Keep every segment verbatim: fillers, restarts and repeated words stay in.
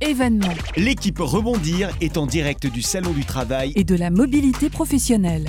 événements L'équipe Rebondir est en direct du Salon du Travail et de la mobilité professionnelle.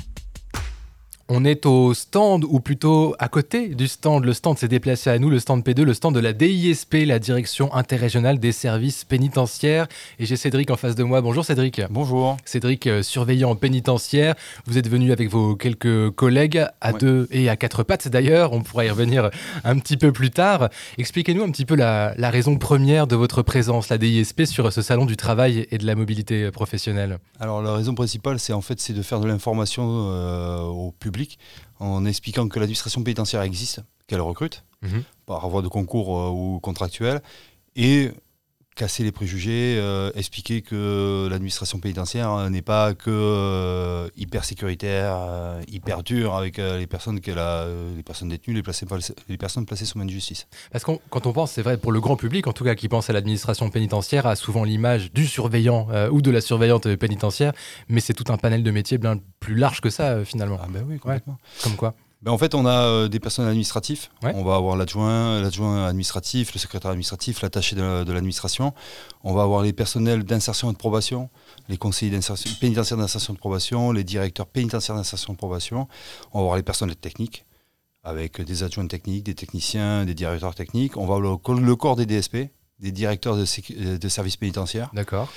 On est au stand, ou plutôt à côté du stand. Le stand s'est déplacé à nous, le stand P deux, le stand de la D I S P, la Direction interrégionale des services pénitentiaires. Et j'ai Cédric en face de moi. Bonjour Cédric. Bonjour. Cédric, euh, surveillant pénitentiaire. Vous êtes venu avec vos quelques collègues, à ouais. deux et à quatre pattes d'ailleurs. On pourra y revenir un petit peu plus tard. Expliquez-nous un petit peu la, la raison première de votre présence, la D I S P, sur ce salon du travail et de la mobilité professionnelle. Alors la raison principale, c'est en fait c'est de faire de l'information euh, au public, en expliquant que l'administration pénitentiaire existe, qu'elle recrute, mmh. par voie de concours euh, ou contractuel, et casser les préjugés, euh, expliquer que l'administration pénitentiaire n'est pas que euh, hyper sécuritaire, euh, hyper dure avec euh, les personnes qu'elle a, euh, les personnes détenues, les, placées, les personnes placées sous main de justice. Parce que quand on pense, c'est vrai, pour le grand public, en tout cas qui pense à l'administration pénitentiaire, a souvent l'image du surveillant euh, ou de la surveillante pénitentiaire, mais c'est tout un panel de métiers bien plus large que ça euh, finalement. Ah ben oui, complètement. Ouais. Comme quoi? Ben en fait, on a euh, des personnels administratifs. Ouais. On va avoir l'adjoint, l'adjoint administratif, le secrétaire administratif, l'attaché de, de l'administration. On va avoir les personnels d'insertion et de probation, les conseillers d'insertion, pénitentiaires d'insertion et de probation, les directeurs pénitentiaires d'insertion et de probation. On va avoir les personnels techniques, avec des adjoints techniques, des techniciens, des directeurs techniques. On va avoir le, le corps des D S P, des directeurs de, sécu- de services pénitentiaires. D'accord.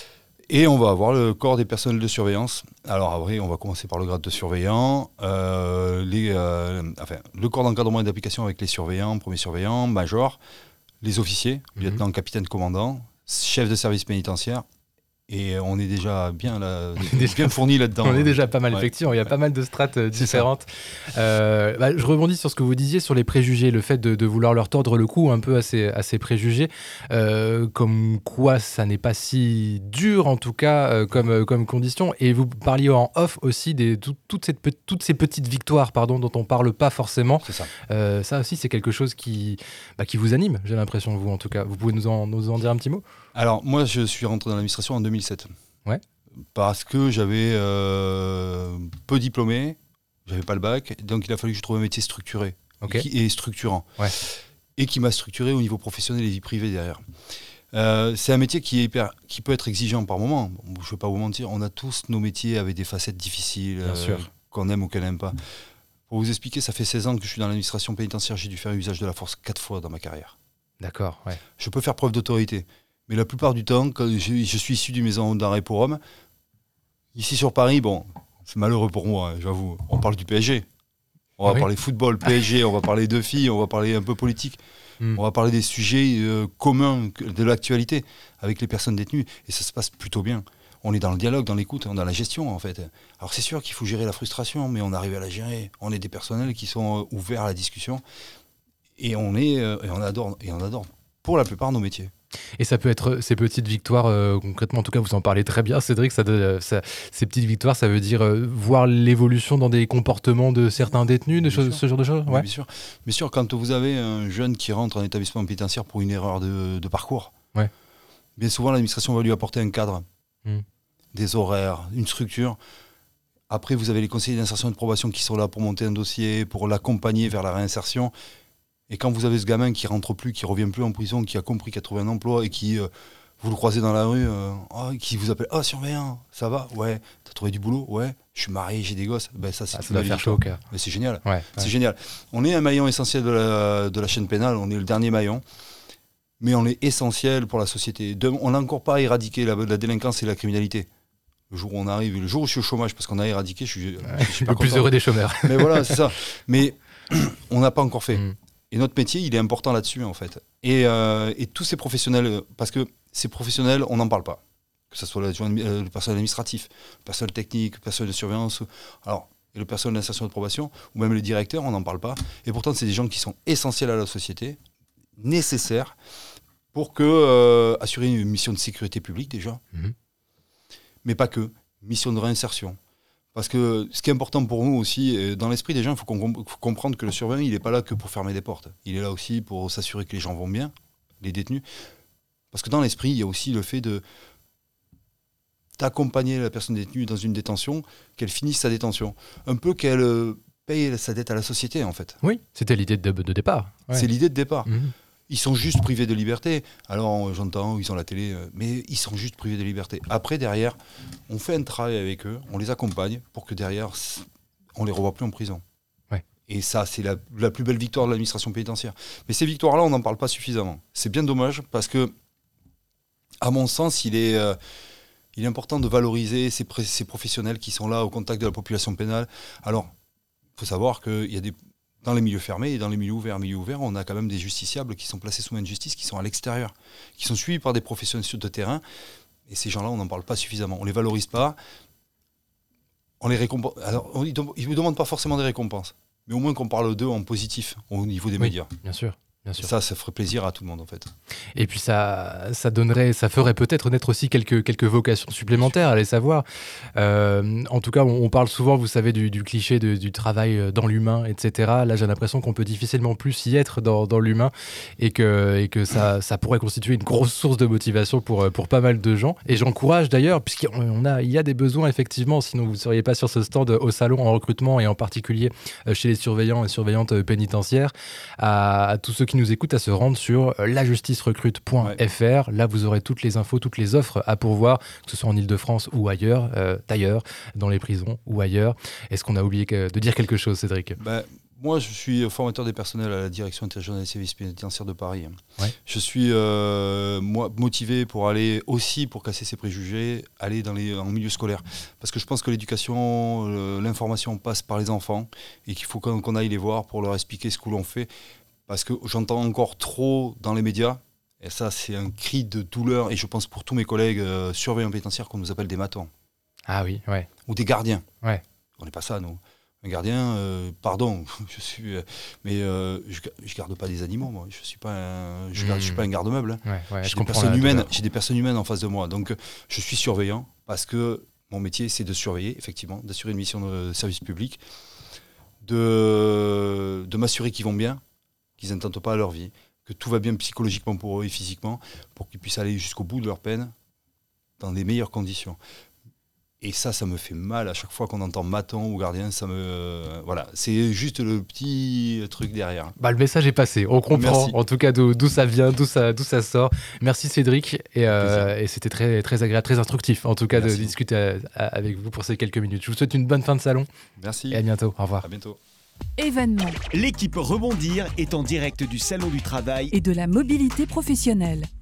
Et on va avoir le corps des personnels de surveillance. Alors après, on va commencer par le grade de surveillant, euh, les, euh, enfin, le corps d'encadrement et d'application avec les surveillants, premiers surveillants, majors, les officiers, mmh. lieutenant, capitaine, commandant, chef de service pénitentiaire. Et on est déjà bien, là, déjà, bien fourni là-dedans. On est déjà pas mal, ouais. Effectivement. Il y a ouais. pas mal de strates euh, différentes. Euh, bah, je rebondis sur ce que vous disiez sur les préjugés, le fait de, de vouloir leur tordre le cou un peu à ces, à ces préjugés. Euh, comme quoi, ça n'est pas si dur, en tout cas, euh, comme, euh, comme condition. Et vous parliez en off aussi de tout, toutes, cette, toutes ces petites victoires pardon, dont on ne parle pas forcément. C'est ça. Euh, ça aussi, c'est quelque chose qui, bah, qui vous anime, j'ai l'impression, vous, en tout cas. Vous pouvez nous en, nous en dire un petit mot ? Alors, moi, je suis rentré dans l'administration en deux mille sept. Ouais. Parce que j'avais euh, peu diplômé, j'avais pas le bac, donc il a fallu que je trouve un métier structuré okay. et, qui, et structurant. Ouais. Et qui m'a structuré au niveau professionnel et vie privée derrière. Euh, c'est un métier qui, est hyper, qui peut être exigeant par moment. Bon, je ne vais pas vous mentir, on a tous nos métiers avec des facettes difficiles, euh, qu'on aime ou qu'on n'aime pas. Pour vous expliquer, ça fait seize ans que je suis dans l'administration pénitentiaire, j'ai dû faire usage de la force quatre fois dans ma carrière. D'accord, ouais. Je peux faire preuve d'autorité. Mais la plupart du temps, quand je, je suis issu d'une maison d'arrêt pour hommes, ici sur Paris, bon, c'est malheureux pour moi, hein, j'avoue, on parle du P S G. On va oui. parler football, P S G, on va parler de filles, on va parler un peu politique. Mm. On va parler des sujets euh, communs de l'actualité avec les personnes détenues. Et ça se passe plutôt bien. On est dans le dialogue, dans l'écoute, dans la gestion en fait. Alors c'est sûr qu'il faut gérer la frustration, mais on arrive à la gérer. On est des personnels qui sont euh, ouverts à la discussion. Et on, est, euh, et, on adore, et on adore pour la plupart nos métiers. Et ça peut être ces petites victoires, euh, concrètement, en tout cas vous en parlez très bien Cédric, ça, ça, ces petites victoires ça veut dire euh, voir l'évolution dans des comportements de certains détenus, de choses, ce genre de choses ouais. Bien sûr. Bien sûr, quand vous avez un jeune qui rentre en établissement pénitentiaire pour une erreur de, de parcours, ouais. bien souvent l'administration va lui apporter un cadre, mmh. des horaires, une structure. Après vous avez les conseillers d'insertion et de probation qui sont là pour monter un dossier, pour l'accompagner vers la réinsertion. Et quand vous avez ce gamin qui rentre plus, qui revient plus en prison, qui a compris qu'il a trouvé un emploi et qui, euh, vous le croisez dans la rue, euh, oh, qui vous appelle « Ah, oh, surveillant, ça va ? Ouais. T'as trouvé du boulot ? Ouais. Je suis marié, j'ai des gosses. » Ben ça, c'est ah, ça va faire chaud au cœur. Mais c'est génial. Ouais, c'est ouais. génial. On est un maillon essentiel de la, de la chaîne pénale, on est le dernier maillon, mais on est essentiel pour la société. De, on n'a encore pas éradiqué la, la délinquance et la criminalité. Le jour où on arrive, le jour où je suis au chômage, parce qu'on a éradiqué, je suis, ouais, je suis pas le plus heureux des chômeurs. Mais voilà, c'est ça. Mais on n'a pas encore fait. Mm. Et notre métier, il est important là-dessus, en fait. Et, euh, et tous ces professionnels, parce que ces professionnels, on n'en parle pas. Que ce soit euh, le personnel administratif, le personnel technique, le personnel de surveillance, alors, et le personnel d'insertion et de probation, ou même les directeurs, on n'en parle pas. Et pourtant, c'est des gens qui sont essentiels à la société, nécessaires, pour que, euh, assurer une mission de sécurité publique, déjà. Mm-hmm. Mais pas que, mission de réinsertion. Parce que ce qui est important pour nous aussi, dans l'esprit des gens, il faut, qu'on, faut comprendre que le surveillant, il n'est pas là que pour fermer des portes. Il est là aussi pour s'assurer que les gens vont bien, les détenus. Parce que dans l'esprit, il y a aussi le fait de d'accompagner la personne détenue dans une détention, qu'elle finisse sa détention. Un peu qu'elle paye sa dette à la société, en fait. Oui, c'était l'idée de, de départ. Ouais. C'est l'idée de départ. Mmh. Ils sont juste privés de liberté. Alors, j'entends, ils ont la télé, euh, mais ils sont juste privés de liberté. Après, derrière, on fait un travail avec eux, on les accompagne pour que derrière, on les revoie plus en prison. Ouais. Et ça, c'est la, la plus belle victoire de l'administration pénitentiaire. Mais ces victoires-là, on n'en parle pas suffisamment. C'est bien dommage parce que, à mon sens, il est, euh, il est important de valoriser ces, pré- ces professionnels qui sont là au contact de la population pénale. Alors, il faut savoir qu'il y a des... Dans les milieux fermés et dans les milieux ouverts, milieux ouverts, on a quand même des justiciables qui sont placés sous main de justice, qui sont à l'extérieur, qui sont suivis par des professionnels de terrain. Et ces gens-là, on n'en parle pas suffisamment. On ne les valorise pas. On les récompense. Alors, on, ils ne nous demandent pas forcément des récompenses, mais au moins qu'on parle d'eux en positif au niveau des Oui, médias. bien sûr. Bien sûr. Et ça, ça ferait plaisir à tout le monde en fait. Et puis ça, ça donnerait, ça ferait peut-être naître aussi quelques, quelques vocations supplémentaires, allez savoir. Euh, en tout cas, on, on parle souvent, vous savez, du, du cliché de, du travail dans l'humain, et cetera. Là, j'ai l'impression qu'on peut difficilement plus y être dans, dans l'humain et que, et que ça, ça pourrait constituer une grosse source de motivation pour, pour pas mal de gens. Et j'encourage d'ailleurs, puisqu'il a, il y a des besoins effectivement, sinon vous ne seriez pas sur ce stand au salon en recrutement et en particulier chez les surveillants et surveillantes pénitentiaires, à, à tous ceux qui nous écoutent à se rendre sur la justice recrute point f r. Ouais. Là, vous aurez toutes les infos, toutes les offres à pourvoir, que ce soit en Ile-de-France ou ailleurs, euh, d'ailleurs, dans les prisons ou ailleurs. Est-ce qu'on a oublié que, de dire quelque chose, Cédric ? Ben, moi, je suis formateur des personnels à la direction interrégionale des services pénitentiaires de Paris. Ouais. Je suis euh, moi, motivé pour aller aussi, pour casser ces préjugés, aller dans les, en milieu scolaire. Parce que je pense que l'éducation, euh, l'information passe par les enfants et qu'il faut qu'on, qu'on aille les voir pour leur expliquer ce que l'on fait. Parce que j'entends encore trop dans les médias, et ça c'est un cri de douleur, et je pense pour tous mes collègues euh, surveillants pénitentiaires qu'on nous appelle des matons. Ah oui, ouais. Ou des gardiens. Ouais. On n'est pas ça, nous. Un gardien, euh, pardon, je suis, euh, mais euh, je ne garde pas des animaux, moi. Je ne suis pas un, je garde, mmh. je suis pas un garde-meuble. Hein. Ouais, ouais, j'ai, des personnes humaines, j'ai des personnes humaines en face de moi. Donc je suis surveillant parce que mon métier c'est de surveiller, effectivement, d'assurer une mission de service public, de, de m'assurer qu'ils vont bien, qu'ils n'intentent pas à leur vie, que tout va bien psychologiquement pour eux et physiquement, pour qu'ils puissent aller jusqu'au bout de leur peine dans les meilleures conditions. Et ça, ça me fait mal à chaque fois qu'on entend maton ou gardien, ça me... Euh, voilà, c'est juste le petit truc derrière. Bah, le message est passé, on comprend Merci. En tout cas d'où, d'où ça vient, d'où ça, d'où ça sort. Merci Cédric, et, euh, et c'était très, très agréable, très instructif en tout cas Merci. de discuter à, à, avec vous pour ces quelques minutes. Je vous souhaite une bonne fin de salon. Merci. Et à bientôt, au revoir. À bientôt. Événement. L'équipe Rebondir est en direct du Salon du Travail et de la mobilité professionnelle.